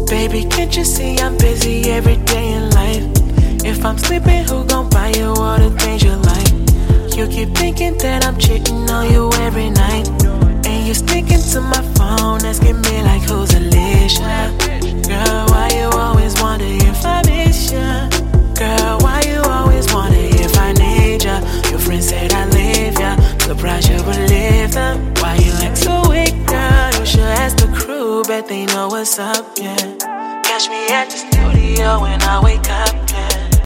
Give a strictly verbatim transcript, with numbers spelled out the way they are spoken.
Baby, can't you see I'm busy every day in life? If I'm sleeping, who gon' buy you all the things you like? You keep thinking that I'm cheating on you every night, and you sneaking to my phone, asking me like, who's Alicia? Girl, why you always wonder if I miss ya? Girl, why you always wonder if I need ya? Your friends said I leave ya, surprised you believe them. Why you act so weak, girl? You should ask the crew, bet they know what's up, yeah. Catch me at the studio when I wake up, yeah.